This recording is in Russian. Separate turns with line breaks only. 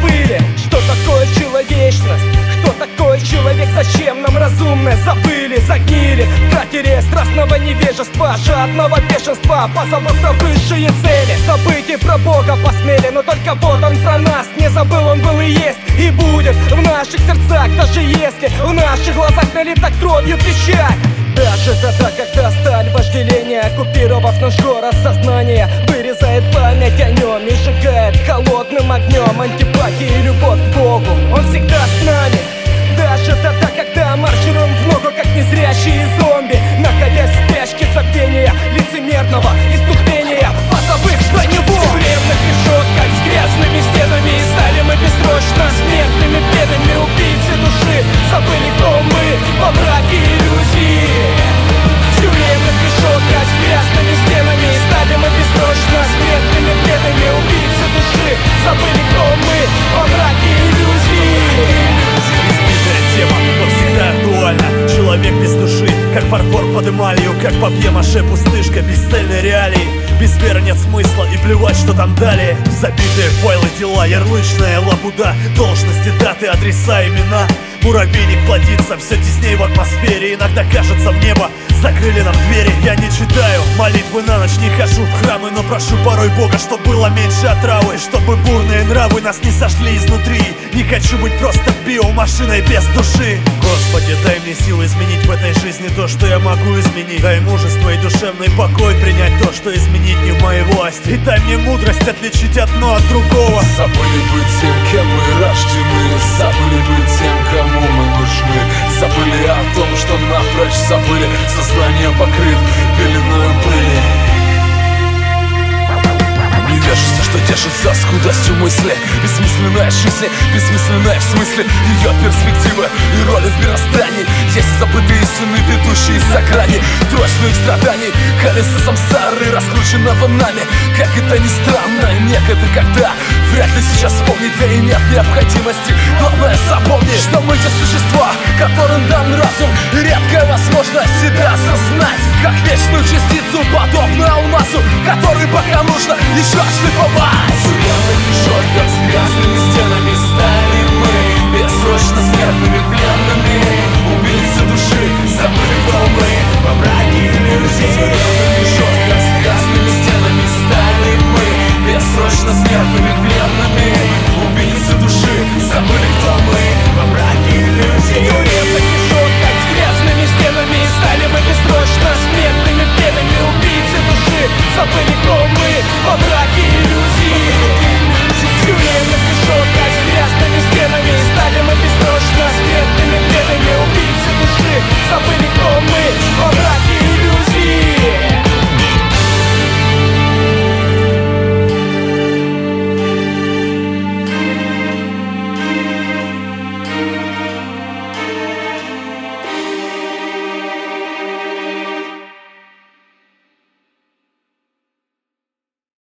забыли, что такое человечность, кто такой человек, зачем нам разумное. Забыли, загнили в кратере страстного невежества, жадного бешенства, позабыв про высшие цели. Забыть и про Бога посмели, но только вот он про нас не забыл. Он был и есть, и будет в наших сердцах, даже если в наших глазах налита кровью печаль. Даже тогда, когда сталь вожделения, оккупировав наш город, сознание вырезает память о нем и сжигает холодным огнем антипатии и любовь к Богу. Он всегда с нами, даже тогда, когда маршируем в ногу, как незрячие зомби, находясь в спячке забвения, лицемерного иступления, позабыв про него. В тюремных решетках с грязными стенами стали мы бессрочно смертными бедами, убийцы души. Забыли, кто мы во мраке иллюзии. В тюремных решетках с грязными стенами стали мы бессрочно смертными бедами, убийцы души. Забыли, кто мы во мраке иллюзии.
Избитая тема, но всегда актуальна. Человек без души, как фарфор под эмалью, как папье-маше пустышка бесцельной реалии. Без веры нет смысла и плевать, что там далее. Забитые файлы, дела, ярлычная лабуда, должности, даты, адреса, имена. Муравейник плодится все тесней в атмосфере. Иногда кажется, в небо закрыли нам двери. Я не читаю молитвы на ночь, не хожу в храмы, но прошу порой Бога, чтоб было меньше отравы, чтобы бурные нравы нас не сожгли изнутри. Не хочу быть просто биомашиной без души. Господи, дай мне силы изменить в этой жизни то, что я могу изменить. Дай мужество и душевный покой принять то, что изменить не в моей власти. И дай мне мудрость отличить одно от другого.
Забыли быть тем, кем мы рождены. Забыли быть тем, кому мы нужны. Забыли о том, что напрочь забыли. Сознание покрыт пеленою пыли. Невежество, что держится скудостью мысли. Бессмысленная жизнь, бессмысленная в смысле ее перспективы и роли в мироздании. Есть забытые истины, ведущие за грани тройственных страданий. Колесо самсары, раскрученного нами. Как это ни странно, некогда когда вряд ли сейчас вспомнить, да и нет необходимости. Главное запомни, что мы те существа, которым дан разум и редкая возможность себя осознать, как вечную частицу, подобную алмазу, который пока нужно еще шлифовать. В тюремных решетках с грязными стенами стали